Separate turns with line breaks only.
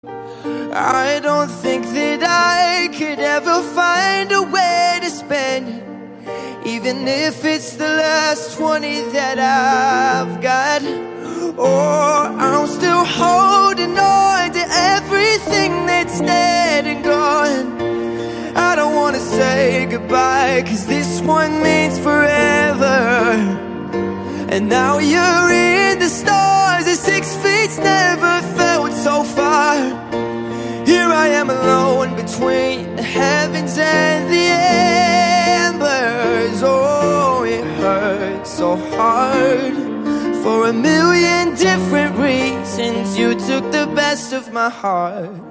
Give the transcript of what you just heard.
I don't think that I could ever find a way to spend it, even if it's the last 20 that I've got. Or I'm still holding on to everything that's dead and gone. I don't wanna say goodbye, 'cause this one means forever. And now you're in the stars, and 6 feet's never felt so far. Here I am alone between the heavens and the embers. Oh, it hurts so hard. For a million different reasons, you took the best of my heart.